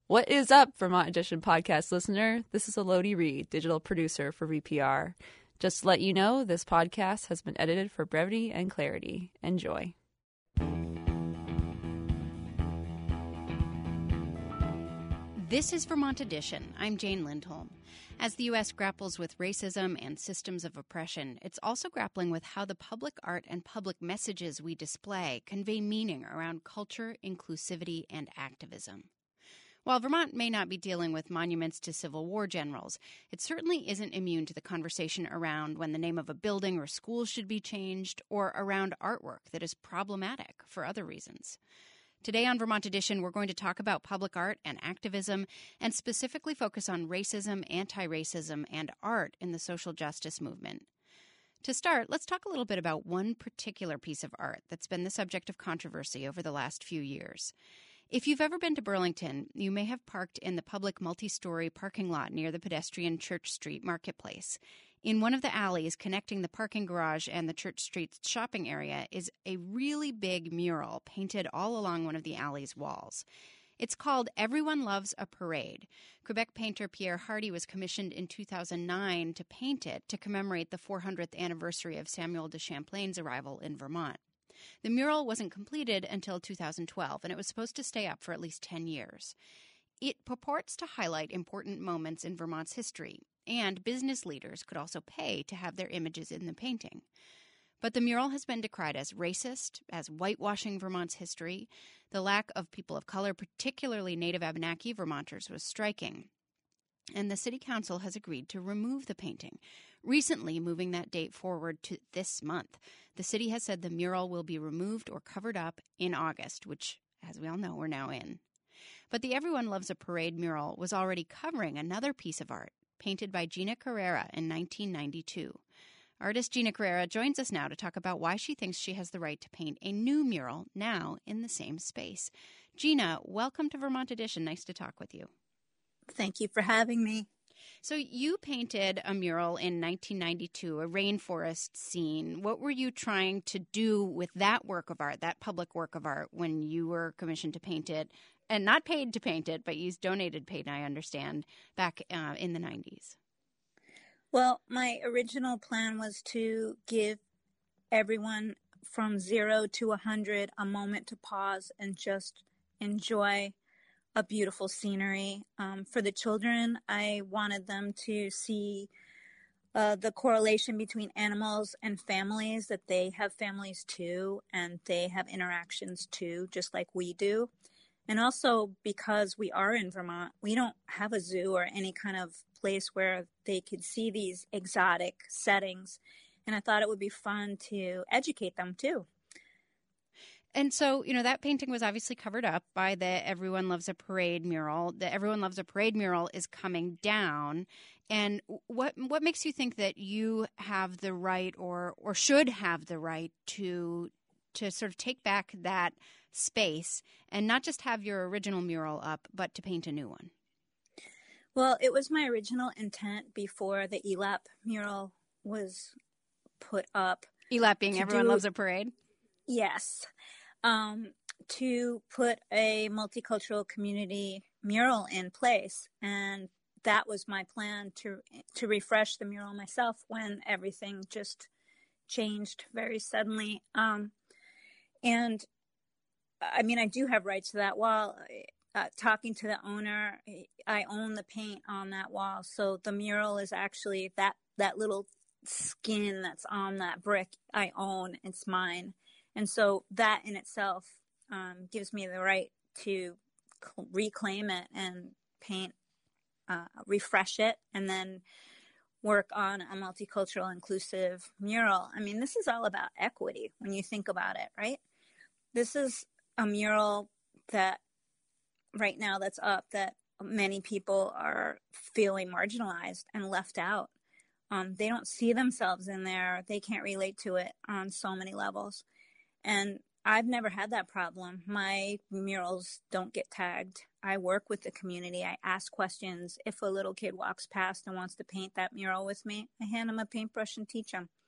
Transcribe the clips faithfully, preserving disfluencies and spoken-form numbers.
What is up, Vermont Edition podcast listener? This is Elodie Reed, digital producer for V P R. Just to let you know, this podcast has been edited for brevity and clarity. Enjoy. This is Vermont Edition. I'm Jane Lindholm. As the U S grapples with racism and systems of oppression, it's also grappling with how the public art and public messages we display convey meaning around culture, inclusivity, and activism. While Vermont may not be dealing with monuments to Civil War generals, it certainly isn't immune to the conversation around when the name of a building or school should be changed, or around artwork that is problematic for other reasons. Today on Vermont Edition, we're going to talk about public art and activism, and specifically focus on racism, anti-racism, and art in the social justice movement. To start, let's talk a little bit about one particular piece of art that's been the subject of controversy over the last few years. If you've ever been to Burlington, you may have parked in the public multi-story parking lot near the pedestrian Church Street Marketplace. In one of the alleys connecting the parking garage and the Church Street shopping area is a really big mural painted all along one of the alley's walls. It's called Everyone Loves a Parade. Quebec painter Pierre Hardy was commissioned in two thousand nine to paint it to commemorate the four hundredth anniversary of Samuel de Champlain's arrival in Vermont. The mural wasn't completed until two thousand twelve, and it was supposed to stay up for at least ten years. It purports to highlight important moments in Vermont's history, and business leaders could also pay to have their images in the painting. But the mural has been decried as racist, as whitewashing Vermont's history. The lack of people of color, particularly Native Abenaki Vermonters, was striking. And the City Council has agreed to remove the painting, recently moving that date forward to this month. The city has said the mural will be removed or covered up in August, which, as we all know, we're now in. But the Everyone Loves a Parade mural was already covering another piece of art, painted by Gina Carrera in nineteen ninety-two. Artist Gina Carrera joins us now to talk about why she thinks she has the right to paint a new mural now in the same space. Gina, welcome to Vermont Edition. Nice to talk with you. Thank you for having me. So you painted a mural in nineteen ninety-two, a rainforest scene. What were you trying to do with that work of art, that public work of art, when you were commissioned to paint it, and not paid to paint it, but you donated paid, I understand, back uh, in the nineties? Well, my original plan was to give everyone from zero to a hundred a moment to pause and just enjoy a beautiful scenery. Um, for the children, I wanted them to see uh, the correlation between animals and families, that they have families too, and they have interactions too, just like we do. And also because we are in Vermont, we don't have a zoo or any kind of place where they could see these exotic settings. And I thought it would be fun to educate them too. And so, you know, that painting was obviously covered up by the Everyone Loves a Parade mural. The Everyone Loves a Parade mural is coming down. And what what makes you think that you have the right, or or should have the right to to sort of take back that space and not just have your original mural up, but to paint a new one? Well, it was my original intent before the E L A P mural was put up. E L A P being Everyone do, Loves a Parade? Yes. Um, to put a multicultural community mural in place. And that was my plan, to to refresh the mural myself when everything just changed very suddenly. Um, and I mean, I do have rights to that wall. Uh, talking to the owner, I own the paint on that wall. So the mural is actually that, that little skin that's on that brick I own. It's mine. And so that in itself um, gives me the right to cl- reclaim it and paint, uh, refresh it, and then work on a multicultural, inclusive mural. I mean, this is all about equity when you think about it, right? This is a mural that right now that's up that many people are feeling marginalized and left out. Um, they don't see themselves in there. They can't relate to it on so many levels. And I've never had that problem. My murals don't get tagged. I work with the community. I ask questions. If a little kid walks past and wants to paint that mural with me, I hand them a paintbrush and teach them.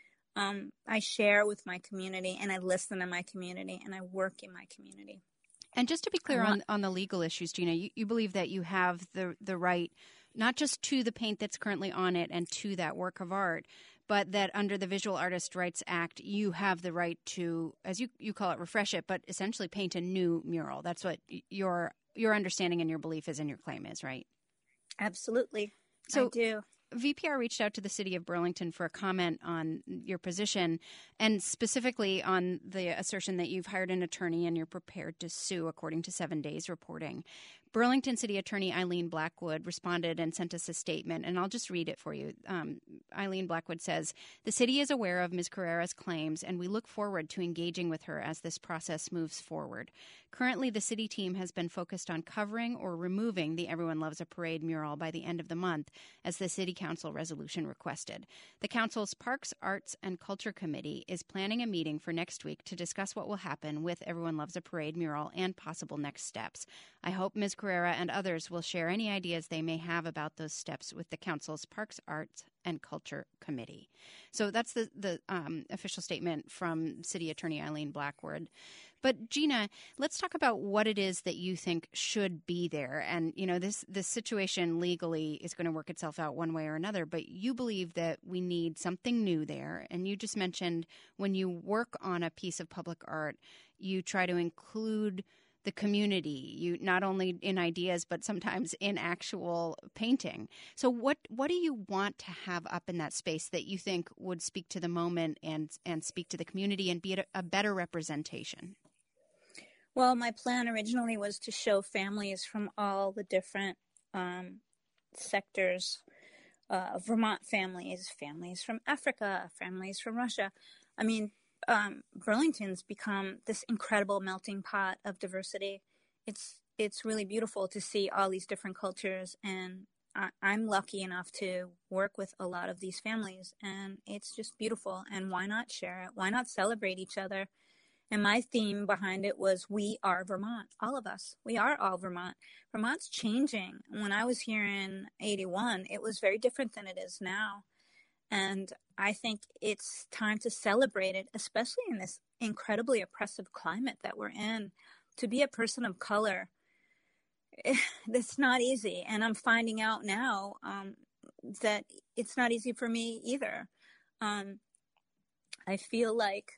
Um, I share with my community, and I listen to my community, and I work in my community. And just to be clear on, on the legal issues, Gina, you, you believe that you have the the right not just to the paint that's currently on it and to that work of art, but that under the Visual Artist Rights Act, you have the right to, as you, you call it, refresh it, but essentially paint a new mural. That's what your your understanding and your belief is and your claim is, right? Absolutely. So, I do. V P R reached out to the city of Burlington for a comment on your position and specifically on the assertion that you've hired an attorney and you're prepared to sue, according to Seven Days reporting. Burlington City Attorney Eileen Blackwood responded and sent us a statement, and I'll just read it for you. Um, Eileen Blackwood says, "The city is aware of Miz Carrera's claims, and we look forward to engaging with her as this process moves forward. Currently, the city team has been focused on covering or removing the Everyone Loves a Parade mural by the end of the month, as the City Council resolution requested. The Council's Parks, Arts, and Culture Committee is planning a meeting for next week to discuss what will happen with Everyone Loves a Parade mural and possible next steps. I hope Miz Carrera and others will share any ideas they may have about those steps with the Council's Parks, Arts, and Culture Committee." So that's the, the um, official statement from City Attorney Eileen Blackwood. But Gina, let's talk about what it is that you think should be there. And, you know, this, this situation legally is going to work itself out one way or another, but you believe that we need something new there. And you just mentioned when you work on a piece of public art, you try to include the community, you not only in ideas, but sometimes in actual painting. So what, what do you want to have up in that space that you think would speak to the moment and, and speak to the community and be a, a better representation? Well, my plan originally was to show families from all the different um, sectors, uh, Vermont families, families from Africa, families from Russia. I mean, um, Burlington's become this incredible melting pot of diversity. It's it's really beautiful to see all these different cultures, and I, I'm lucky enough to work with a lot of these families, and it's just beautiful. And why not share it? Why not celebrate each other? And my theme behind it was, we are Vermont, all of us. We are all Vermont. Vermont's changing. When I was here in eighty-one, it was very different than it is now. And I think it's time to celebrate it, especially in this incredibly oppressive climate that we're in. To be a person of color, it's not easy. And I'm finding out now um, that it's not easy for me either. Um, I feel like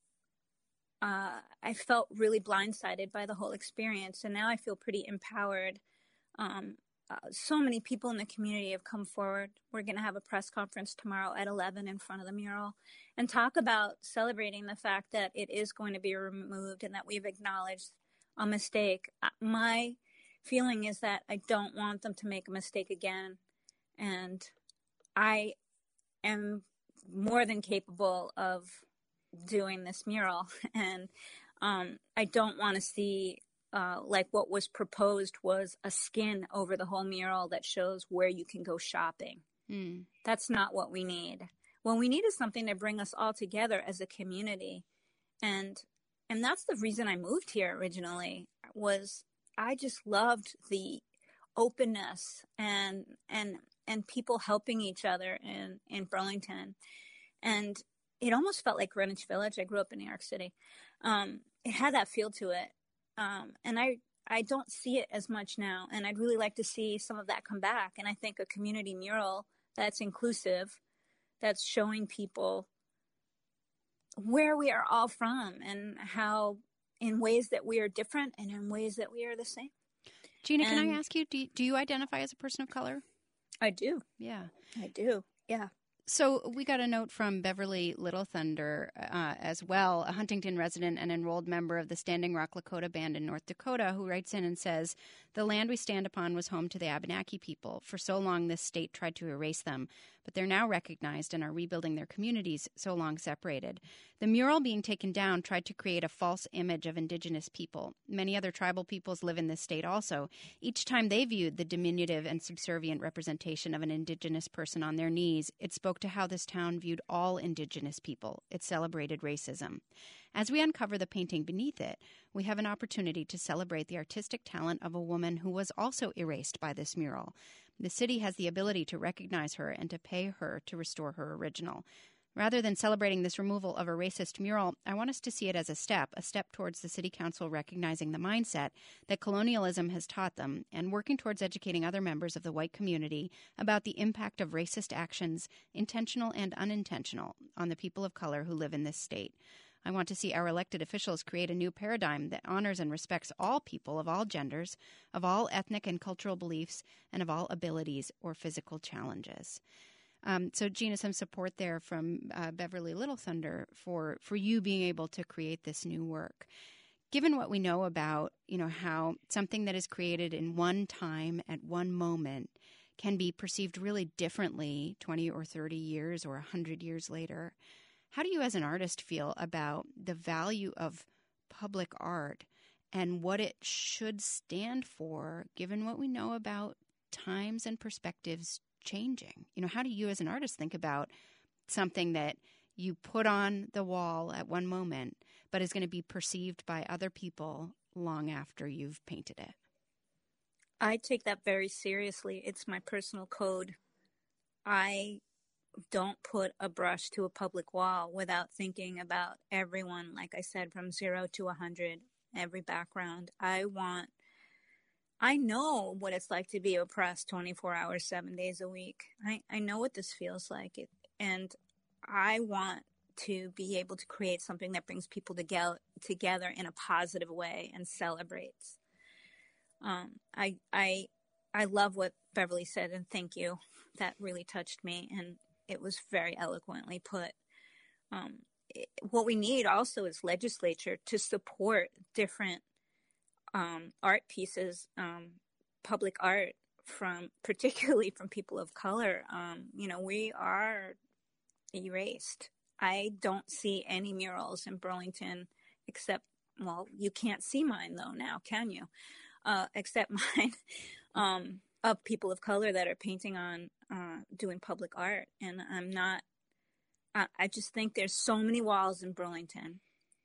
Uh, I felt really blindsided by the whole experience, and now I feel pretty empowered. Um, uh, so many people in the community have come forward. We're going to have a press conference tomorrow at eleven in front of the mural and talk about celebrating the fact that it is going to be removed and that we've acknowledged a mistake. My feeling is that I don't want them to make a mistake again, and I am more than capable of doing this mural, and um, I don't want to see uh, like what was proposed was a skin over the whole mural that shows where you can go shopping. Mm. That's not what we need. What we need is something to bring us all together as a community, and and that's the reason I moved here originally. Was I just loved the openness and and and people helping each other in in Burlington, and it almost felt like Greenwich Village. I grew up in New York City. Um, it had that feel to it. Um, and I, I don't see it as much now. And I'd really like to see some of that come back. And I think a community mural that's inclusive, that's showing people where we are all from and how in ways that we are different and in ways that we are the same. Gina, and can I ask you, do you, do you identify as a person of color? I do. Yeah. I do. Yeah. So we got a note from Beverly Little Thunder uh, as well, a Huntington resident and enrolled member of the Standing Rock Lakota Band in North Dakota, who writes in and says, "The land we stand upon was home to the Abenaki people. For so long, this state tried to erase them, but they're now recognized and are rebuilding their communities so long separated. The mural being taken down tried to create a false image of Indigenous people. Many other tribal peoples live in this state also. Each time they viewed the diminutive and subservient representation of an Indigenous person on their knees, it spoke to how this town viewed all Indigenous people. It celebrated racism. As we uncover the painting beneath it, we have an opportunity to celebrate the artistic talent of a woman who was also erased by this mural. The city has the ability to recognize her and to pay her to restore her original. Rather than celebrating this removal of a racist mural, I want us to see it as a step, a step towards the City Council recognizing the mindset that colonialism has taught them and working towards educating other members of the white community about the impact of racist actions, intentional and unintentional, on the people of color who live in this state. I want to see our elected officials create a new paradigm that honors and respects all people of all genders, of all ethnic and cultural beliefs, and of all abilities or physical challenges. Um, so, Gina, some support there from uh, Beverly Little Thunder for, for you being able to create this new work. Given what we know about, you know, how something that is created in one time at one moment can be perceived really differently twenty or thirty years or one hundred years later, how do you as an artist feel about the value of public art and what it should stand for, given what we know about times and perspectives changing? You know, how do you as an artist think about something that you put on the wall at one moment, but is going to be perceived by other people long after you've painted it? I take that very seriously. It's my personal code. I don't put a brush to a public wall without thinking about everyone, like I said, from zero to a hundred, every background. I want I know what it's like to be oppressed twenty-four hours, seven days a week. I, I know what this feels like. It, and I want to be able to create something that brings people together, together in a positive way and celebrates. Um, I, I, I love what Beverly said, and thank you. That really touched me, and it was very eloquently put. Um, it, what we need also is legislature to support different Um, art pieces, um, public art from, particularly from people of color. Um, you know, we are erased. I don't see any murals in Burlington except, well, you can't see mine though now, can you? Uh, except mine, um, of people of color that are painting on, uh, doing public art. And I'm not, I, I just think there's so many walls in Burlington,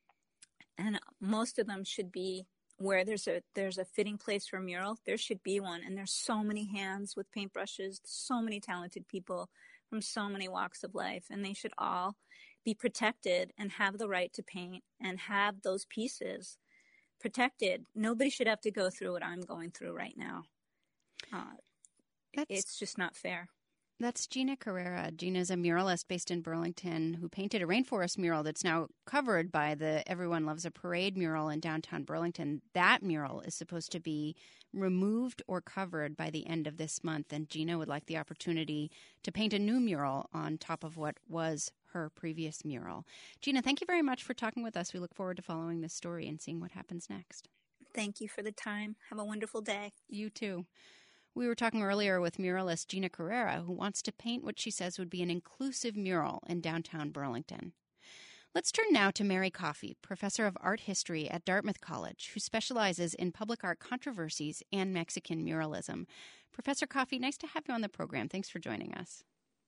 and most of them should be where there's a there's a fitting place for a mural. There should be one. And there's so many hands with paintbrushes, so many talented people from so many walks of life, and they should all be protected and have the right to paint and have those pieces protected. Nobody should have to go through what I'm going through right now. Uh, it's just not fair. That's Gina Carrera. Gina's a muralist based in Burlington who painted a rainforest mural that's now covered by the Everyone Loves a Parade mural in downtown Burlington. That mural is supposed to be removed or covered by the end of this month, and Gina would like the opportunity to paint a new mural on top of what was her previous mural. Gina, thank you very much for talking with us. We look forward to following this story and seeing what happens next. Thank you for the time. Have a wonderful day. You too. We were talking earlier with muralist Gina Carrera, who wants to paint what she says would be an inclusive mural in downtown Burlington. Let's turn now to Mary Coffey, professor of art history at Dartmouth College, who specializes in public art controversies and Mexican muralism. Professor Coffey, nice to have you on the program. Thanks for joining us.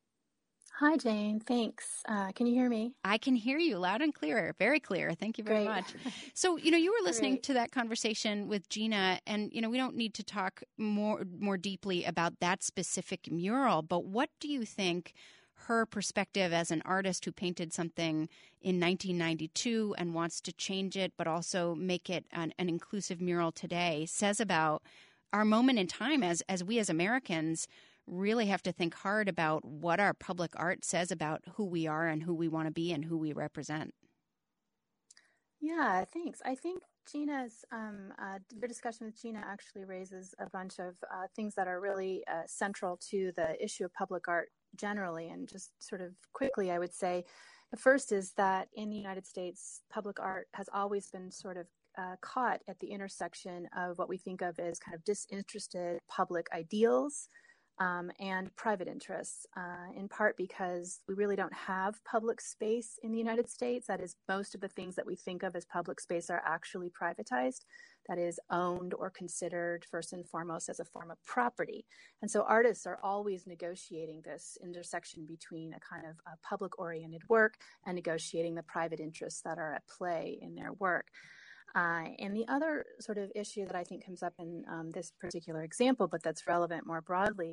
Hi, Jane. Thanks. Uh, can you hear me? I can hear you loud and clear. Very clear. Thank you very Great. much. So, you know, you were listening Great. to that conversation with Gina, and, you know, we don't need to talk more more deeply about that specific mural, but what do you think her perspective as an artist who painted something in nineteen ninety-two and wants to change it, but also make it an, an inclusive mural today, says about our moment in time as as we as Americans really have to think hard about what our public art says about who we are and who we want to be and who we represent? Yeah, thanks. I think Gina's, um, uh, your discussion with Gina actually raises a bunch of uh, things that are really uh, central to the issue of public art generally. And just sort of quickly, I would say the first is that in the United States, public art has always been sort of uh, caught at the intersection of what we think of as kind of disinterested public ideals Um, and private interests, uh, in part because we really don't have public space in the United States. That is, most of the things that we think of as public space are actually privatized, that is, owned or considered first and foremost as a form of property. And so artists are always negotiating this intersection between a kind of a public-oriented work and negotiating the private interests that are at play in their work. Uh, and the other sort of issue that I think comes up in um, this particular example, but that's relevant more broadly,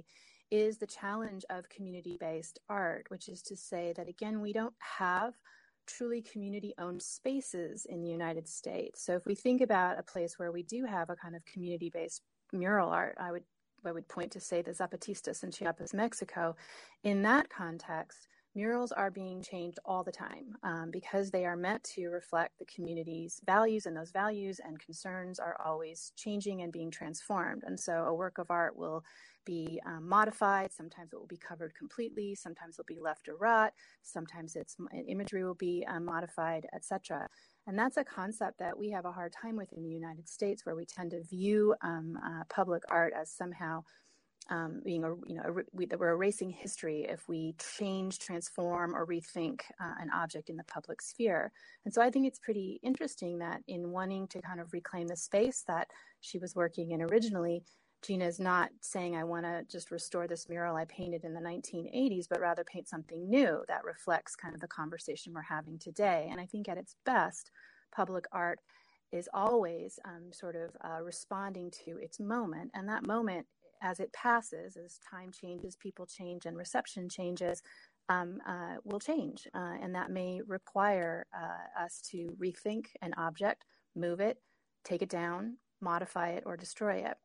is the challenge of community-based art, which is to say that, again, we don't have truly community-owned spaces in the United States. So if we think about a place where we do have a kind of community-based mural art, I would I would point to, say, the Zapatistas in Chiapas, Mexico. In that context, murals are being changed all the time um, because they are meant to reflect the community's values, and those values and concerns are always changing and being transformed. And so a work of art will be um, modified. Sometimes it will be covered completely. Sometimes it'll be left to rot. Sometimes its imagery will be um, modified, et cetera. And that's a concept that we have a hard time with in the United States, where we tend to view um, uh, public art as somehow Um, being a, you know, a, we, that we're erasing history if we change, transform, or rethink uh, an object in the public sphere. And so I think it's pretty interesting that in wanting to kind of reclaim the space that she was working in originally, Gina is not saying, I want to just restore this mural I painted in the nineteen eighties, but rather paint something new that reflects kind of the conversation we're having today. And I think at its best, public art is always um, sort of uh, responding to its moment. And that moment, as it passes, as time changes, people change, and reception changes, um, uh, will change. Uh, and that may require uh, us to rethink an object, move it, take it down, modify it, or destroy it.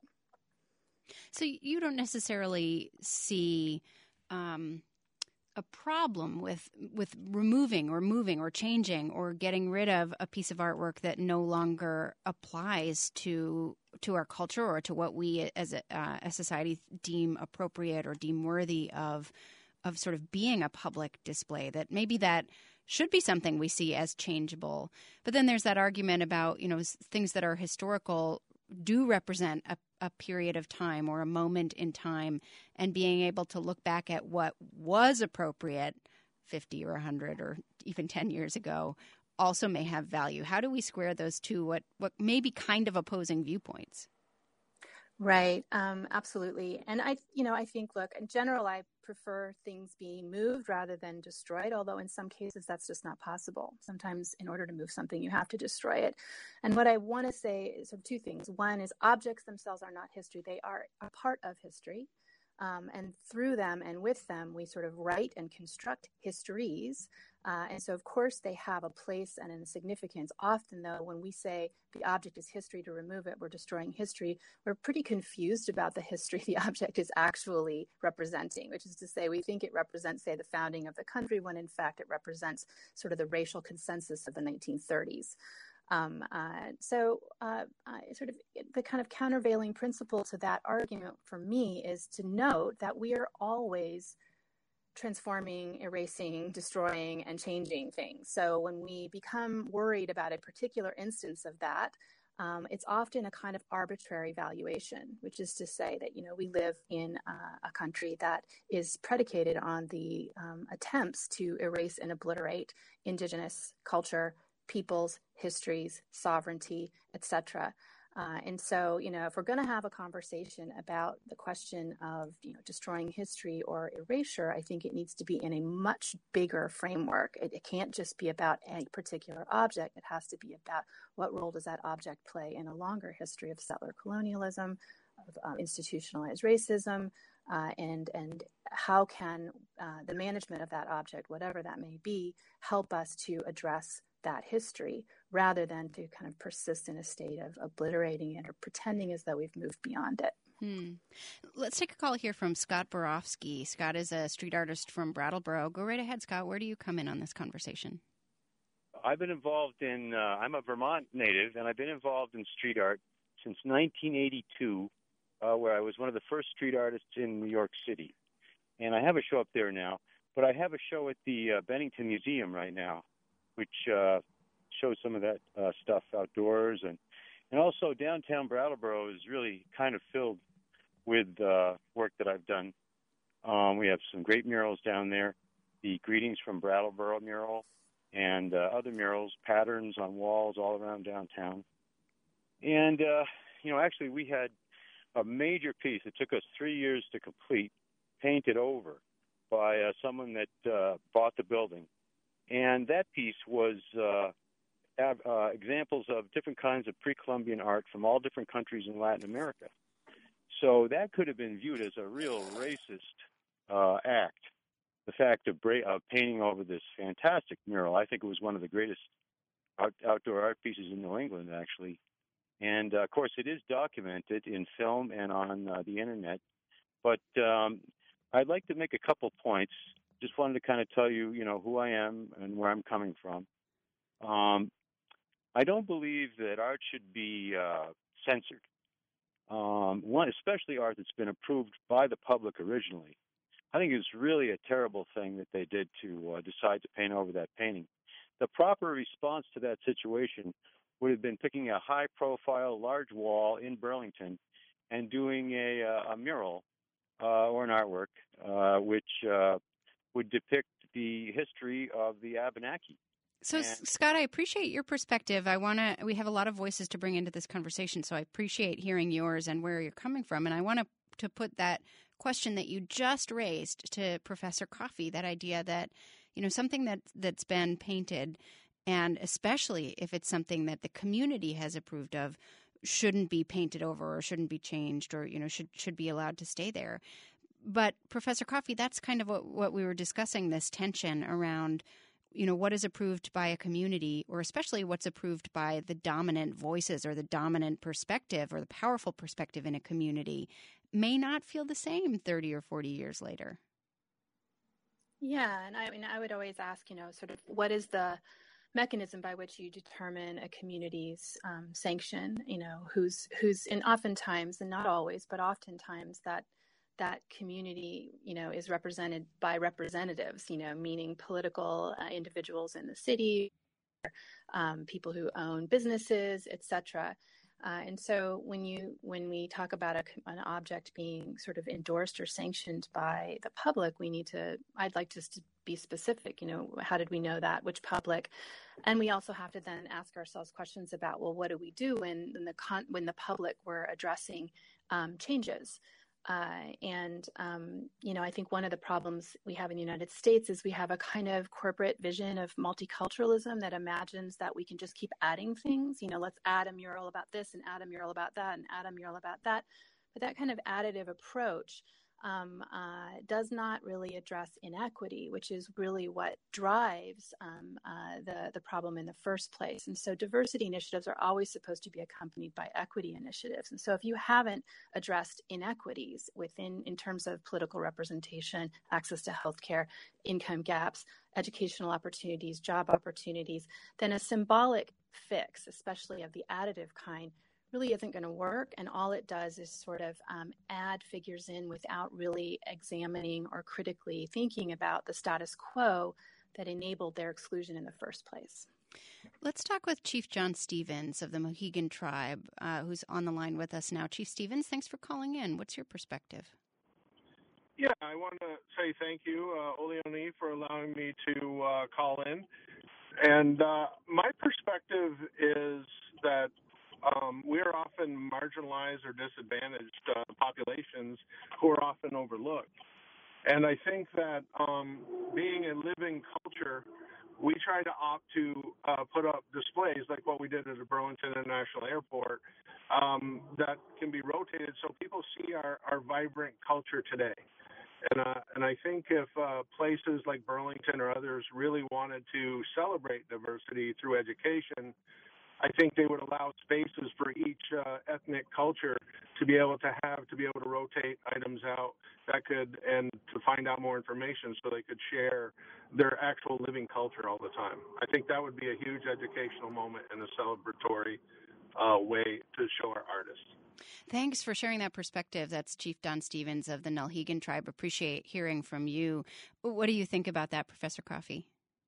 So you don't necessarily see um, a problem with with removing or moving or changing or getting rid of a piece of artwork that no longer applies to to our culture or to what we as a, uh, a society deem appropriate or deem worthy of of sort of being a public display, that maybe that should be something we see as changeable. But then there's that argument about, you know, things that are historical do represent a, a period of time or a moment in time, and being able to look back at what was appropriate fifty or one hundred or even ten years ago also may have value. How do we square those two, what, what may be kind of opposing viewpoints? Right. Um, absolutely. And I, you know, I think, look, in general, I prefer things being moved rather than destroyed, although in some cases that's just not possible. Sometimes in order to move something, you have to destroy it. And what I want to say is sort of two things. One is objects themselves are not history. They are a part of history. Um, and through them and with them, we sort of write and construct histories. Uh, and so, of course, they have a place and a significance. Often, though, when we say the object is history, to remove it, we're destroying history, we're pretty confused about the history the object is actually representing, which is to say we think it represents, say, the founding of the country, when in fact it represents sort of the racial consensus of the nineteen thirties. Um, uh, so uh, uh, sort of the kind of countervailing principle to that argument for me is to note that we are always transforming, erasing, destroying, and changing things. So when we become worried about a particular instance of that, um, it's often a kind of arbitrary valuation, which is to say that, you know, we live in uh, a country that is predicated on the um, attempts to erase and obliterate indigenous culture, peoples, histories, sovereignty, et cetera. Uh, and so, you know, if we're going to have a conversation about the question of, you know, destroying history or erasure, I think it needs to be in a much bigger framework. It, it can't just be about a particular object. It has to be about what role does that object play in a longer history of settler colonialism, of uh, institutionalized racism, uh, and and how can uh, the management of that object, whatever that may be, help us to address that history rather than to kind of persist in a state of obliterating it or pretending as though we've moved beyond it. Hmm. Let's take a call here from Scott Borofsky. Scott is a street artist from Brattleboro. Go right ahead, Scott. Where do you come in on this conversation? I've been involved in, uh, I'm a Vermont native, and I've been involved in street art since nineteen eighty-two, uh, where I was one of the first street artists in New York City. And I have a show up there now, but I have a show at the uh, Bennington Museum right now, which uh, shows some of that uh, stuff outdoors. And, and also downtown Brattleboro is really kind of filled with uh, work that I've done. Um, we have some great murals down there, the Greetings from Brattleboro mural, and uh, other murals, patterns on walls all around downtown. And, uh, you know, actually we had a major piece that took us three years to complete, painted over by uh, someone that uh, bought the building. And that piece was uh, ab- uh, examples of different kinds of pre-Columbian art from all different countries in Latin America. So that could have been viewed as a real racist uh, act. The fact of, bra- of painting over this fantastic mural, I think it was one of the greatest out- outdoor art pieces in New England, actually. And, uh, of course, it is documented in film and on uh, the Internet. But um, I'd like to make a couple points. Just wanted to kind of tell you, you know, who I am and where I'm coming from. Um, I don't believe that art should be uh, censored. Um, one, especially art that's been approved by the public originally. I think it's really a terrible thing that they did to uh, decide to paint over that painting. The proper response to that situation would have been picking a high-profile, large wall in Burlington and doing a, uh, a mural uh, or an artwork uh, which uh, would depict the history of the Abenaki. So, And, Scott, I appreciate your perspective. I want to. We have a lot of voices to bring into this conversation, so I appreciate hearing yours and where you're coming from. And I want to to put that question that you just raised to Professor Coffey. That idea that, you know, something that that's been painted, and especially if it's something that the community has approved of, shouldn't be painted over or shouldn't be changed, or, you know, should should be allowed to stay there. But Professor Coffey, that's kind of what what we were discussing, this tension around, you know, what is approved by a community, or especially what's approved by the dominant voices or the dominant perspective or the powerful perspective in a community, may not feel the same thirty or forty years later. Yeah, and I mean, I would always ask, you know, sort of what is the mechanism by which you determine a community's um, sanction, you know, who's, who's, and oftentimes, and not always, but oftentimes that that community, you know, is represented by representatives, you know, meaning political uh, individuals in the city, um, people who own businesses, et cetera. Uh, and so when you when we talk about a, an object being sort of endorsed or sanctioned by the public, we need to, I'd like just to be specific, you know, how did we know that, which public? And we also have to then ask ourselves questions about, well, what do we do when, when the con- when the public were addressing um, changes? Uh, and, um, you know, I think one of the problems we have in the United States is we have a kind of corporate vision of multiculturalism that imagines that we can just keep adding things. You know, let's add a mural about this and add a mural about that and add a mural about that. But that kind of additive approach um, uh, does not really address inequity, which is really what drives um, uh, the, the problem in the first place. And so diversity initiatives are always supposed to be accompanied by equity initiatives. And so if you haven't addressed inequities within, in terms of political representation, access to healthcare, income gaps, educational opportunities, job opportunities, then a symbolic fix, especially of the additive kind, really isn't going to work. And all it does is sort of um, add figures in without really examining or critically thinking about the status quo that enabled their exclusion in the first place. Let's talk with Chief John Stevens of the Mohegan Tribe, uh, who's on the line with us now. Chief Stevens, thanks for calling in. What's your perspective? Yeah, I want to say thank you, uh, Oleoni, for allowing me to uh, call in. And uh, my perspective is that Um, we are often marginalized or disadvantaged uh, populations who are often overlooked. And I think that um, being a living culture, we try to opt to uh, put up displays like what we did at the Burlington International Airport um, that can be rotated so people see our, our vibrant culture today. And, uh, and I think if uh, places like Burlington or others really wanted to celebrate diversity through education, I think they would allow spaces for each uh, ethnic culture to be able to have, to be able to rotate items out that could, and to find out more information so they could share their actual living culture all the time. I think that would be a huge educational moment and a celebratory uh, way to show our artists. Thanks for sharing that perspective. That's Chief Don Stevens of the Nulhegan Tribe. Appreciate hearing from you. What do you think about that, Professor Coffey?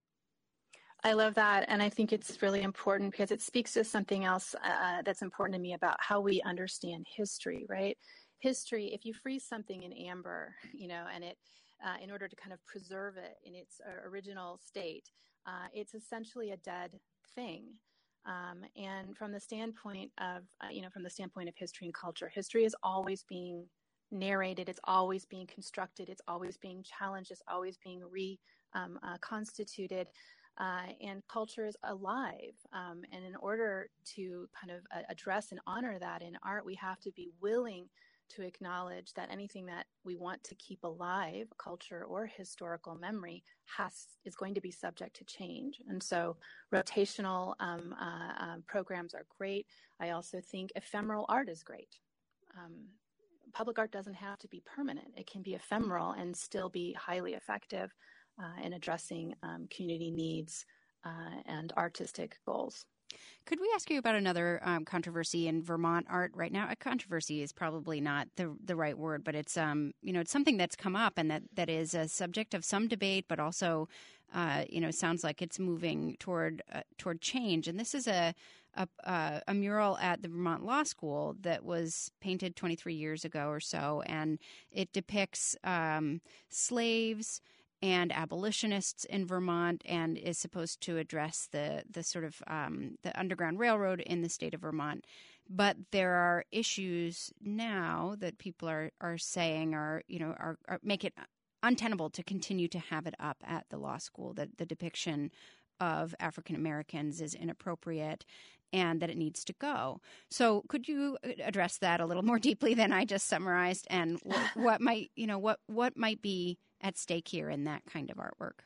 I love that. And I think it's really important because it speaks to something else uh, that's important to me about how we understand history, right? History, if you freeze something in amber, you know, and it, uh, in order to kind of preserve it in its uh, original state, uh, it's essentially a dead thing. Um, and from the standpoint of, uh, you know, from the standpoint of history and culture, history is always being narrated. It's always being constructed. It's always being challenged. It's always being reconstituted. Um, uh, Uh, and culture is alive. Um, and in order to kind of uh, address and honor that in art, we have to be willing to acknowledge that anything that we want to keep alive, culture or historical memory, has is going to be subject to change. And so rotational um, uh, um, programs are great. I also think ephemeral art is great. Um, public art doesn't have to be permanent. It can be ephemeral and still be highly effective uh, in addressing um, community needs uh, and artistic goals. Could we ask you about another um, controversy in Vermont art right now? A controversy is probably not the the right word, but it's um you know it's something that's come up and that, that is a subject of some debate, but also uh, you know sounds like it's moving toward uh, toward change. And this is a a, uh, a mural at the Vermont Law School that was painted twenty-three years ago or so, and it depicts um, slaves and abolitionists in Vermont, and is supposed to address the the sort of um, the Underground Railroad in the state of Vermont. But there are issues now that people are are saying are you know are, are make it untenable to continue to have it up at the law school. That the depiction of African Americans is inappropriate, and that it needs to go. So, could you address that a little more deeply than I just summarized, and what, what might you know what what might be at stake here in that kind of artwork?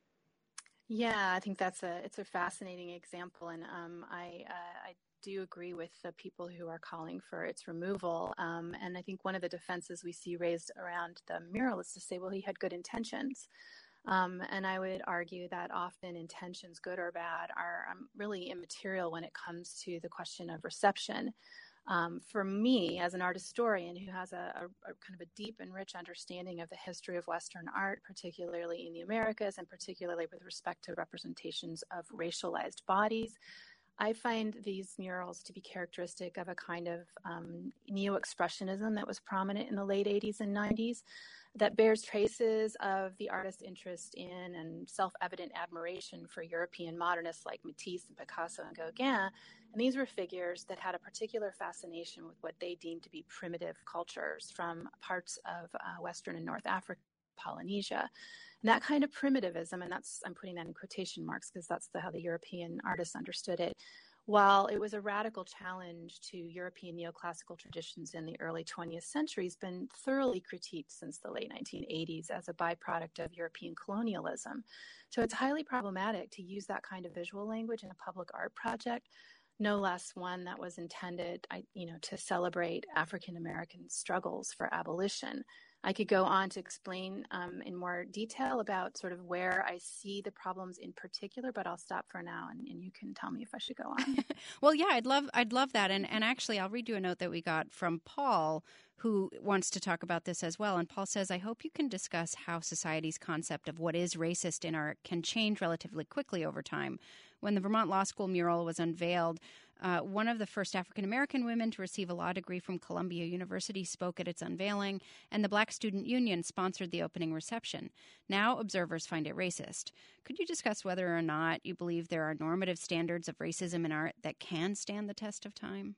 Yeah, I think that's a it's a fascinating example, and um, I uh, I do agree with the people who are calling for its removal. Um, and I think one of the defenses we see raised around the mural is to say, well, he had good intentions. Um, and I would argue that often intentions, good or bad, are um, really immaterial when it comes to the question of reception. Um, for me, as an art historian who has a, a, a kind of a deep and rich understanding of the history of Western art, particularly in the Americas, and particularly with respect to representations of racialized bodies, I find these murals to be characteristic of a kind of um, neo-expressionism that was prominent in the late eighties and nineties, that bears traces of the artist's interest in and self-evident admiration for European modernists like Matisse and Picasso and Gauguin. And these were figures that had a particular fascination with what they deemed to be primitive cultures from parts of uh, Western and North Africa, Polynesia. And that kind of primitivism, and that's, I'm putting that in quotation marks because that's the, how the European artists understood it, while it was a radical challenge to European neoclassical traditions in the early twentieth century, has been thoroughly critiqued since the late nineteen eighties as a byproduct of European colonialism. So it's highly problematic to use that kind of visual language in a public art project, no less one that was intended, you know, to celebrate African American struggles for abolition. I could go on to explain um, in more detail about sort of where I see the problems in particular, but I'll stop for now, and, and you can tell me if I should go on. Well, yeah, I'd love I'd love that. And and actually, I'll read you a note that we got from Paul, who wants to talk about this as well. And Paul says, I hope you can discuss how society's concept of what is racist in art can change relatively quickly over time. When the Vermont Law School mural was unveiled, uh, one of the first African-American women to receive a law degree from Columbia University spoke at its unveiling, and the Black Student Union sponsored the opening reception. Now observers find it racist. Could you discuss whether or not you believe there are normative standards of racism in art that can stand the test of time?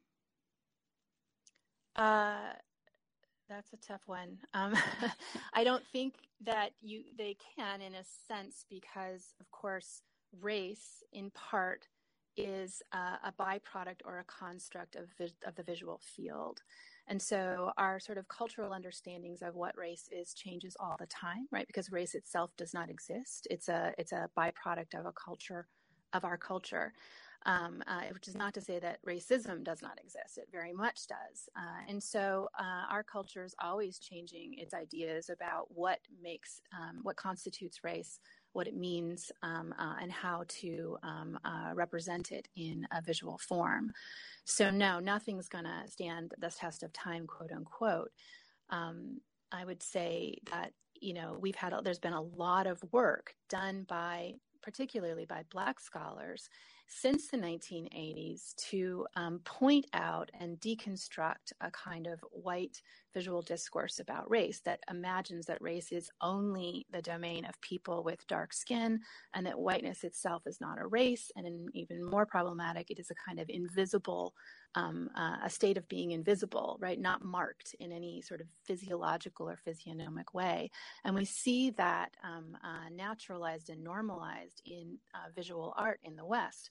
Uh, that's a tough one. Um, I don't think that you they can, in a sense, because, of course, race, in part, is uh, a byproduct or a construct of, vis- of the visual field. And so our sort of cultural understandings of what race is changes all the time, right? Because race itself does not exist. It's a it's a byproduct of a culture, of our culture, um, uh, which is not to say that racism does not exist. It very much does. Uh, and so uh, our culture is always changing its ideas about what makes, um, what constitutes race, what it means, um, uh, and how to um, uh, represent it in a visual form. So no, nothing's going to stand the test of time, quote unquote. Um, I would say that, you know, we've had, a, there's been a lot of work done by, particularly by Black scholars, since the nineteen eighties to um, point out and deconstruct a kind of white visual discourse about race that imagines that race is only the domain of people with dark skin, and that whiteness itself is not a race, and in, even more problematic, it is a kind of invisible, um, uh, a state of being invisible, right? Not marked in any sort of physiological or physiognomic way. And we see that um, uh, naturalized and normalized in uh, visual art in the West.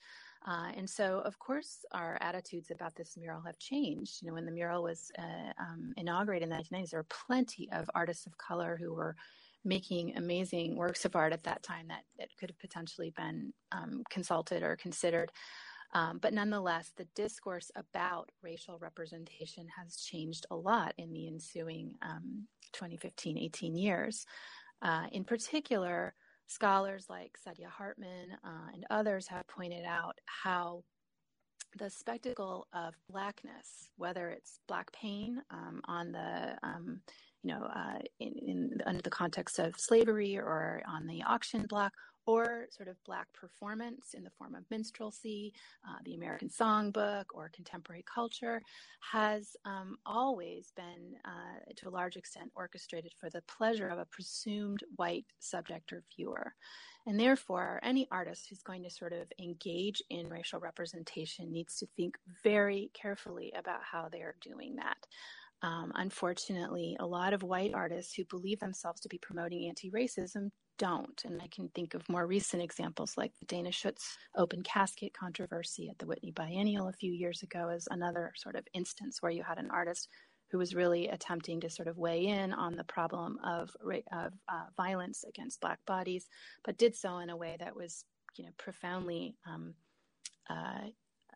Uh, and so, of course, our attitudes about this mural have changed. You know, when the mural was uh, um, inaugurated in the nineteen nineties, there were plenty of artists of color who were making amazing works of art at that time that, that could have potentially been um, consulted or considered. Um, but nonetheless, the discourse about racial representation has changed a lot in the ensuing um, twenty fifteen, eighteen years. Uh, in particular, scholars like Saidiya Hartman uh, and others have pointed out how the spectacle of Blackness, whether it's Black pain um, on the, um, you know, uh, in, in under the context of slavery or on the auction block, or sort of Black performance in the form of minstrelsy, uh, the American Songbook, or contemporary culture, has um, always been, uh, to a large extent, orchestrated for the pleasure of a presumed white subject or viewer. And therefore, any artist who's going to sort of engage in racial representation needs to think very carefully about how they are doing that. Um, unfortunately, a lot of white artists who believe themselves to be promoting anti-racism don't. And I can think of more recent examples like the Dana Schutz open casket controversy at the Whitney Biennial a few years ago as another sort of instance where you had an artist who was really attempting to sort of weigh in on the problem of, of uh, violence against Black bodies, but did so in a way that was, you know, profoundly um, uh,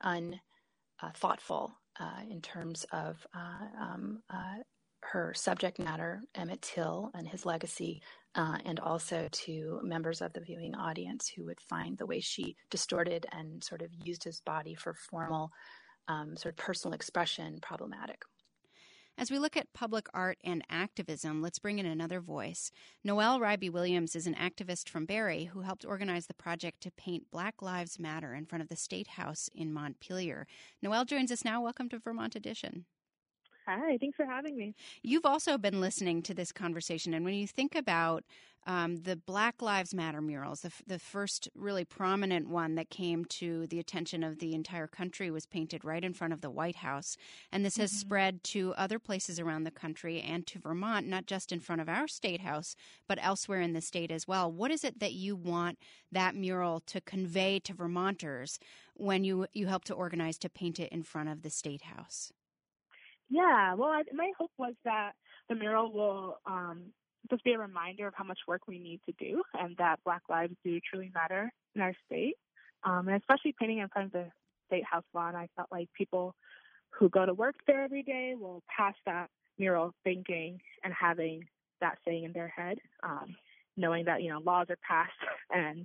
unthoughtful uh, uh, in terms of uh, um, uh, her subject matter, Emmett Till and his legacy, uh, and also to members of the viewing audience who would find the way she distorted and sort of used his body for formal um, sort of personal expression problematic. As we look at public art and activism, let's bring in another voice. Noelle Ribey-Williams is an activist from Barrie who helped organize the project to paint Black Lives Matter in front of the State House in Montpelier. Noelle joins us now. Welcome to Vermont Edition. Hi, thanks for having me. You've also been listening to this conversation, and when you think about um, the Black Lives Matter murals, the, f- the first really prominent one that came to the attention of the entire country was painted right in front of the White House, and this has mm-hmm. spread to other places around the country and to Vermont, not just in front of our State House, but elsewhere in the state as well. What is it that you want that mural to convey to Vermonters when you, you help to organize to paint it in front of the State House? Yeah, well, I, my hope was that the mural will um, just be a reminder of how much work we need to do and that Black lives do truly matter in our state. Um, and especially painting in front of the State House lawn, I felt like people who go to work there every day will pass that mural thinking and having that saying in their head, um, knowing that, you know, laws are passed and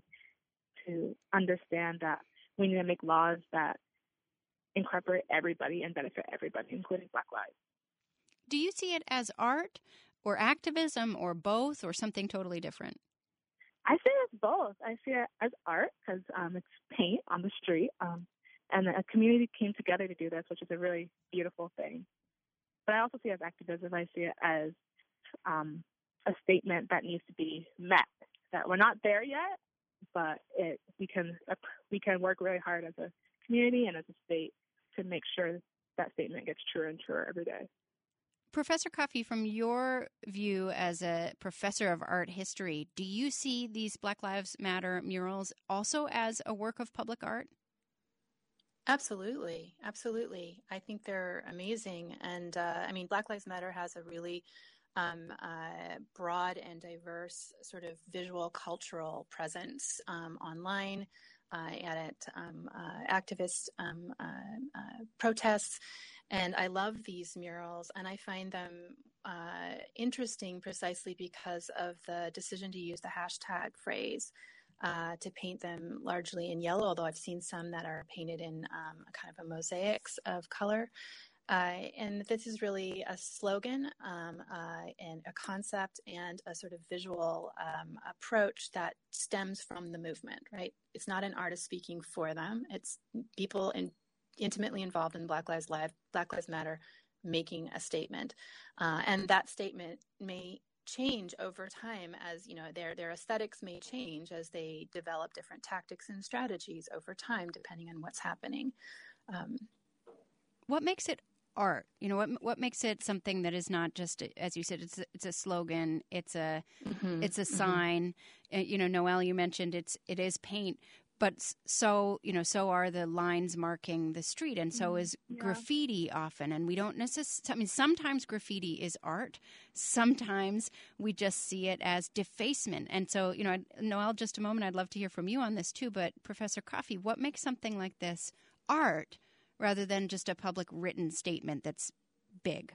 to understand that we need to make laws that incorporate everybody and benefit everybody, including Black lives. Do you see it as art or activism or both or something totally different? I see it as both. I see it as art because um, it's paint on the street, um, and a community came together to do this, which is a really beautiful thing. But I also see it as activism. I see it as um, a statement that needs to be met, that we're not there yet, but it we can we can work really hard as a community and as a state to make sure that statement gets truer and truer every day. Professor Coffey, from your view as a professor of art history, do you see these Black Lives Matter murals also as a work of public art? Absolutely. Absolutely. I think they're amazing. And uh, I mean, Black Lives Matter has a really um, uh, broad and diverse sort of visual cultural presence um, online. Uh, at um, uh, activist um, uh, uh, protests, and I love these murals, and I find them uh, interesting precisely because of the decision to use the hashtag phrase uh, to paint them largely in yellow, although I've seen some that are painted in um, a kind of a mosaics of color. Uh, and this is really a slogan um, uh, and a concept and a sort of visual um, approach that stems from the movement, right? It's not an artist speaking for them. It's people in, intimately involved in Black Lives Live, Black Lives Matter making a statement. Uh, and that statement may change over time as, you know, their, their aesthetics may change as they develop different tactics and strategies over time, depending on what's happening. Um, what makes it art? You know, what what makes it something that is not just, as you said, it's a, it's a slogan, it's a mm-hmm. it's a sign. Mm-hmm. Uh, you know, Noelle, you mentioned it's it is paint, but so, you know, so are the lines marking the street, and so is yeah. graffiti often. And we don't necessarily, I mean, sometimes graffiti is art. Sometimes we just see it as defacement. And so, you know, Noelle, just a moment, I'd love to hear from you on this too. But Professor Coffey, what makes something like this art rather than just a public written statement that's big?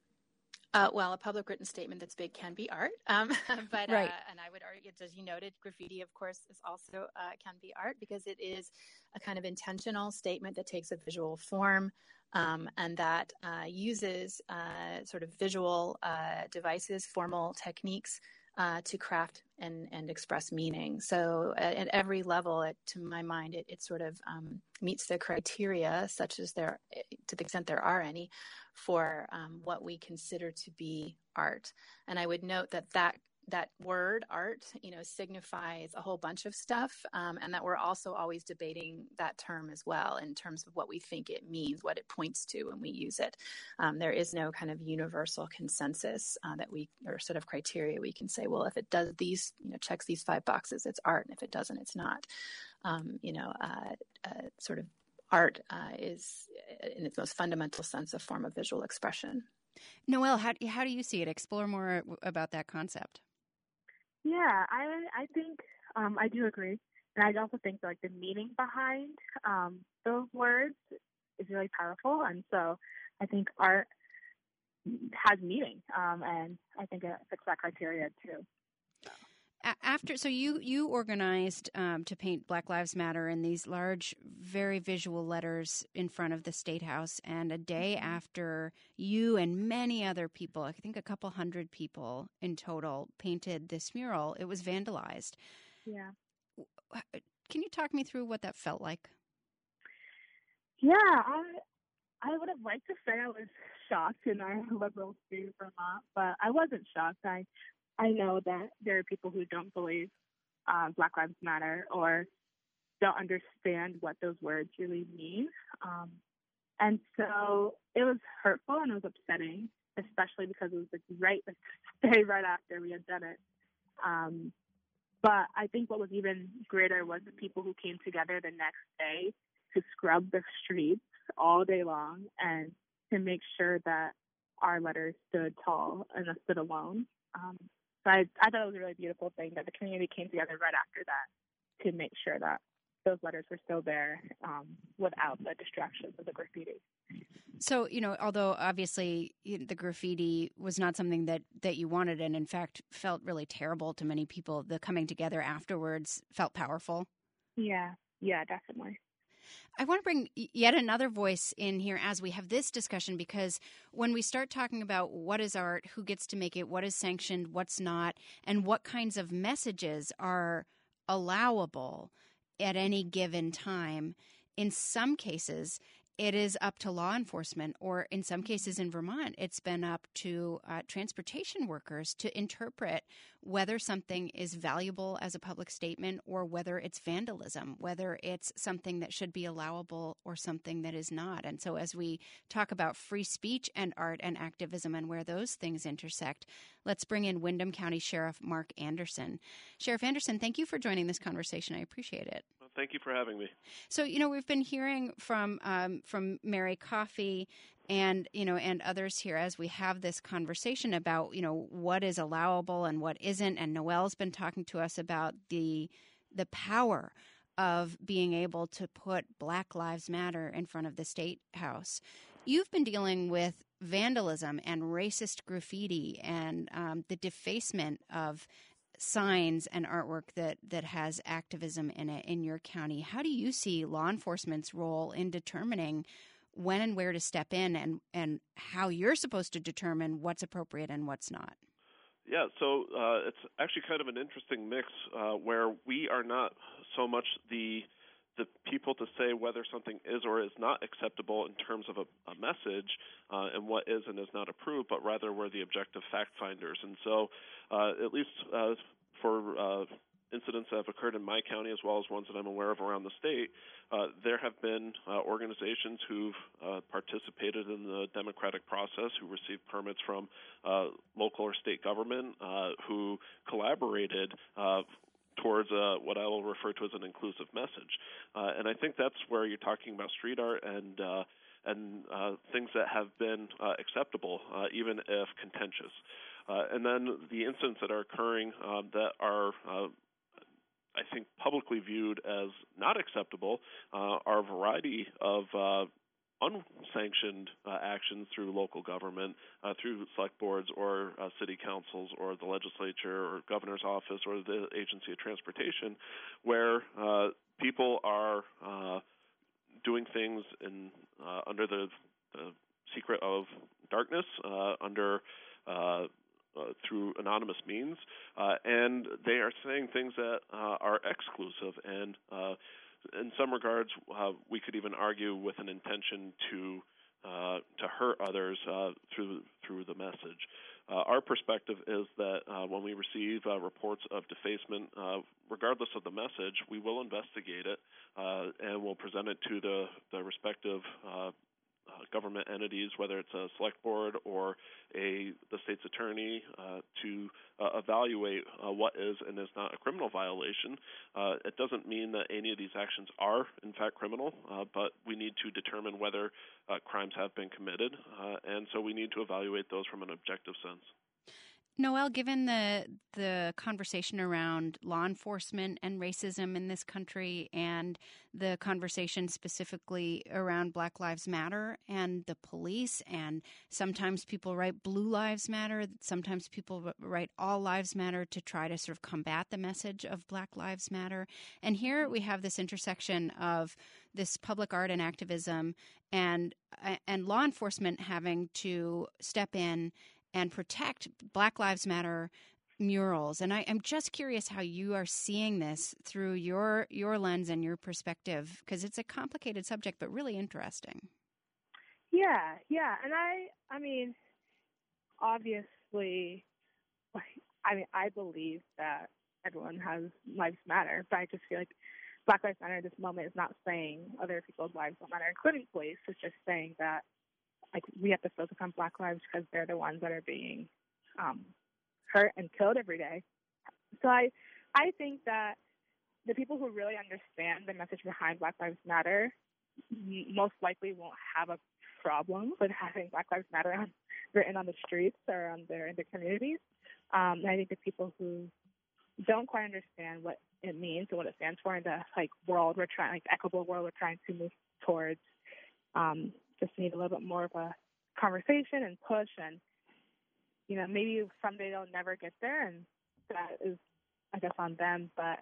Uh, well, a public written statement that's big can be art, um, but right. uh, and I would argue, as you noted, graffiti, of course, is also uh, can be art because it is a kind of intentional statement that takes a visual form um, and that uh, uses uh, sort of visual uh, devices, formal techniques uh, to craft and and express meaning. So at, at every level, it, to my mind, it, it sort of um, meets the criteria, such as there, to the extent there are any, for um, what we consider to be art. And I would note that that, that word art, you know, signifies a whole bunch of stuff, um, and that we're also always debating that term as well in terms of what we think it means, what it points to when we use it. Um, there is no kind of universal consensus uh, that we, or sort of criteria we can say, well, if it does these, you know, checks these five boxes, it's art, and if it doesn't, it's not. Um, you know, uh, uh, sort of art uh, is, in its most fundamental sense, a form of visual expression. Noelle, how, how do you see it? Explore more about that concept. Yeah, I I think um, I do agree, and I also think like the meaning behind um, those words is really powerful, and so I think art has meaning, um, and I think it fits that criteria too. After, so you you organized um, to paint Black Lives Matter in these large, very visual letters in front of the State House, and a day after you and many other people, I think a couple hundred people in total, painted this mural, it was vandalized. Yeah. Can you talk me through what that felt like? Yeah, I I would have liked to say I was shocked in our liberal state of Vermont, but I wasn't shocked. I I know that there are people who don't believe uh, Black Lives Matter or don't understand what those words really mean. Um, and so it was hurtful and it was upsetting, especially because it was like right the day right after we had done it. Um, but I think what was even greater was the people who came together the next day to scrub the streets all day long and to make sure that our letters stood tall and stood alone. Um, So I, I thought it was a really beautiful thing that the community came together right after that to make sure that those letters were still there um, without the distractions of the graffiti. So, you know, although obviously the graffiti was not something that, that you wanted and, in fact, felt really terrible to many people, the coming together afterwards felt powerful. Yeah, yeah, definitely. I want to bring yet another voice in here as we have this discussion, because when we start talking about what is art, who gets to make it, what is sanctioned, what's not, and what kinds of messages are allowable at any given time, in some cases, it is up to law enforcement, or in some cases in Vermont, it's been up to uh, transportation workers to interpret whether something is valuable as a public statement or whether it's vandalism, whether it's something that should be allowable or something that is not. And so as we talk about free speech and art and activism and where those things intersect, let's bring in Windham County Sheriff Mark Anderson. Sheriff Anderson, thank you for joining this conversation. I appreciate it. Well, thank you for having me. So, you know, we've been hearing from um, from Mary Coffey and, you know, and others here as we have this conversation about, you know, what is allowable and what isn't. And Noelle's been talking to us about the the power of being able to put Black Lives Matter in front of the State House. You've been dealing with vandalism and racist graffiti and um, the defacement of signs and artwork that, that has activism in it in your county. How do you see law enforcement's role in determining when and where to step in, and, and how you're supposed to determine what's appropriate and what's not? Yeah, so uh, it's actually kind of an interesting mix uh, where we are not so much the the people to say whether something is or is not acceptable in terms of a, a message uh, and what is and is not approved, but rather we're the objective fact finders. And so uh, at least uh, for uh, incidents that have occurred in my county as well as ones that I'm aware of around the state, uh, there have been uh, organizations who've uh, participated in the democratic process, who received permits from uh, local or state government, uh, who collaborated uh, towards uh, what I will refer to as an inclusive message. Uh, and I think that's where you're talking about street art and uh, and uh, things that have been uh, acceptable, uh, even if contentious. Uh, and then the incidents that are occurring uh, that are, uh, I think, publicly viewed as not acceptable uh, are a variety of uh, unsanctioned uh, actions through local government, uh, through select boards or uh, city councils or the legislature or governor's office or the agency of transportation, where uh, people are uh, doing things in uh, under the, the secret of darkness, uh, under uh, uh, through anonymous means, uh, and they are saying things that uh, are exclusive and uh, in some regards, uh, we could even argue with an intention to uh, to hurt others uh, through through the message. Uh, our perspective is that uh, when we receive uh, reports of defacement, uh, regardless of the message, we will investigate it uh, and we'll present it to the the respective uh, uh, government entities, whether it's a select board or a the state's attorney, uh, to uh, evaluate uh, what is and is not a criminal violation. Uh, it doesn't mean that any of these actions are, in fact, criminal, uh, but we need to determine whether uh, crimes have been committed, uh, and so we need to evaluate those from an objective sense. Noelle, given the the conversation around law enforcement and racism in this country and the conversation specifically around Black Lives Matter and the police, and sometimes people write Blue Lives Matter, sometimes people write All Lives Matter to try to sort of combat the message of Black Lives Matter. And here we have this intersection of this public art and activism and and law enforcement having to step in and protect Black Lives Matter murals. And I, I'm just curious how you are seeing this through your your lens and your perspective, because it's a complicated subject, but really interesting. Yeah, yeah. And I, I mean, obviously, I mean, I believe that everyone has lives matter, but I just feel like Black Lives Matter at this moment is not saying other people's lives don't matter, including police. It's just saying that like we have to focus on Black lives because they're the ones that are being um, hurt and killed every day. So I, I think that the people who really understand the message behind Black Lives Matter most likely won't have a problem with having Black Lives Matter on, written on the streets or on their in their communities. Um, and I think the people who don't quite understand what it means and what it stands for in the like world we're trying, like equitable world we're trying to move towards, um, just need a little bit more of a conversation and push, and you know maybe someday they'll never get there, and that is, I guess, on them. But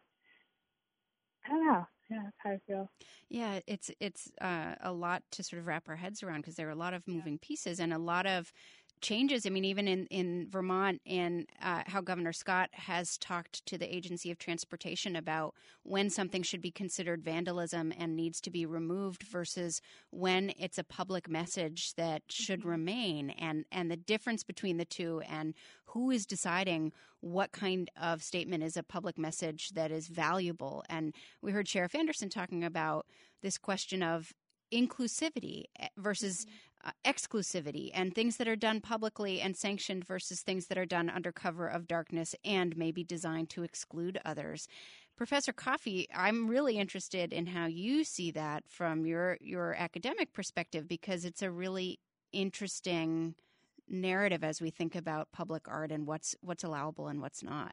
I don't know. Yeah, that's how I feel. Yeah, it's it's uh, a lot to sort of wrap our heads around because there are a lot of moving pieces and a lot of changes. I mean, even in, in Vermont, and uh, how Governor Scott has talked to the Agency of Transportation about when something should be considered vandalism and needs to be removed versus when it's a public message that should remain, and, and the difference between the two, and who is deciding what kind of statement is a public message that is valuable. And we heard Sheriff Anderson talking about this question of inclusivity versus uh, exclusivity, and things that are done publicly and sanctioned versus things that are done under cover of darkness and maybe designed to exclude others. Professor Coffey, I'm really interested in how you see that from your, your academic perspective, because it's a really interesting narrative as we think about public art and what's what's allowable and what's not.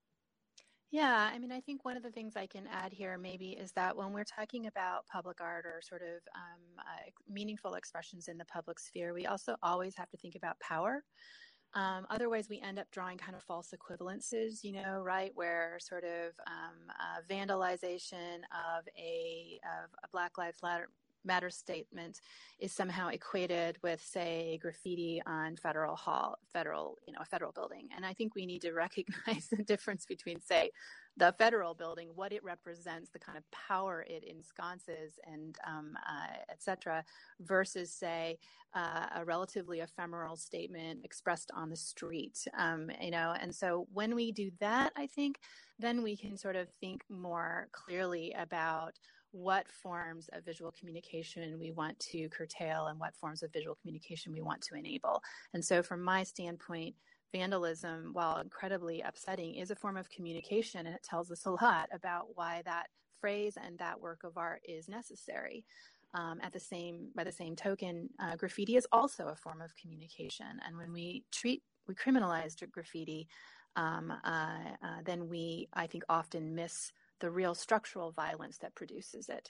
Yeah, I mean, I think one of the things I can add here maybe is that when we're talking about public art or sort of um, uh, meaningful expressions in the public sphere, we also always have to think about power. Um, otherwise, we end up drawing kind of false equivalences, you know, right, where sort of um, uh, vandalization of a, of a Black Lives Matter Matter statement is somehow equated with, say, graffiti on Federal Hall, federal, you know, a federal building. And I think we need to recognize the difference between, say, the federal building, what it represents, the kind of power it ensconces, and um, uh, et cetera, versus, say, uh, a relatively ephemeral statement expressed on the street, um, you know. And so when we do that, I think, then we can sort of think more clearly about what forms of visual communication we want to curtail and what forms of visual communication we want to enable. And so from my standpoint, vandalism, while incredibly upsetting, is a form of communication, and it tells us a lot about why that phrase and that work of art is necessary. Um, at the same, by the same token, uh, graffiti is also a form of communication, and when we treat, we criminalize graffiti, um, uh, uh, then we, I think, often miss the real structural violence that produces it.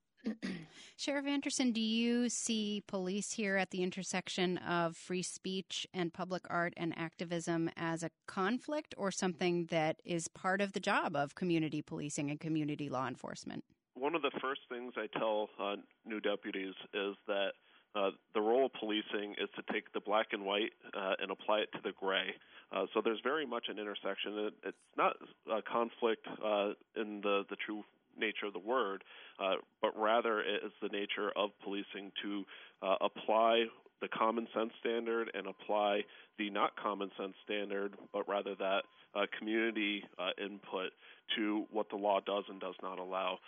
Sheriff Anderson, do you see police here at the intersection of free speech and public art and activism as a conflict, or something that is part of the job of community policing and community law enforcement? One of the first things I tell uh, new deputies is that uh, the role of policing is to take the black and white uh, and apply it to the gray. Uh, so there's very much an intersection. It, it's not a conflict uh, in the, the true nature of the word, uh, but rather it is the nature of policing to uh, apply the common sense standard and apply the not common sense standard, but rather that uh, community uh, input to what the law does and does not allow.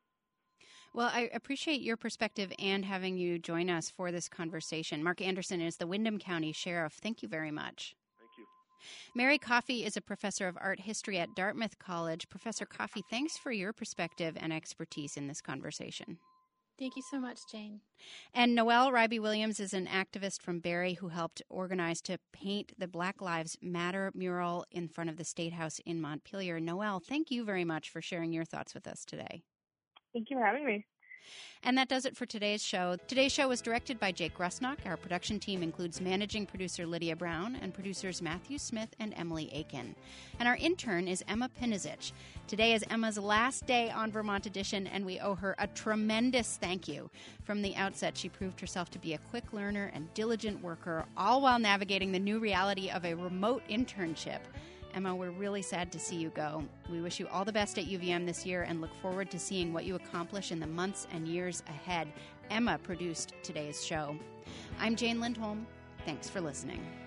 Well, I appreciate your perspective and having you join us for this conversation. Mark Anderson is the Windham County Sheriff. Thank you very much. Thank you. Mary Coffey is a professor of art history at Dartmouth College. Professor Coffey, thanks for your perspective and expertise in this conversation. Thank you so much, Jane. And Noelle Ryby-Williams is an activist from Barrie who helped organize to paint the Black Lives Matter mural in front of the State House in Montpelier. Noelle, thank you very much for sharing your thoughts with us today. Thank you for having me. And that does it for today's show. Today's show was directed by Jake Rusnock. Our production team includes managing producer Lydia Brown and producers Matthew Smith and Emily Aiken. And our intern is Emma Pinizic. Today is Emma's last day on Vermont Edition, and we owe her a tremendous thank you. From the outset, she proved herself to be a quick learner and diligent worker, all while navigating the new reality of a remote internship. Emma, we're really sad to see you go. We wish you all the best at U V M this year and look forward to seeing what you accomplish in the months and years ahead. Emma produced today's show. I'm Jane Lindholm. Thanks for listening.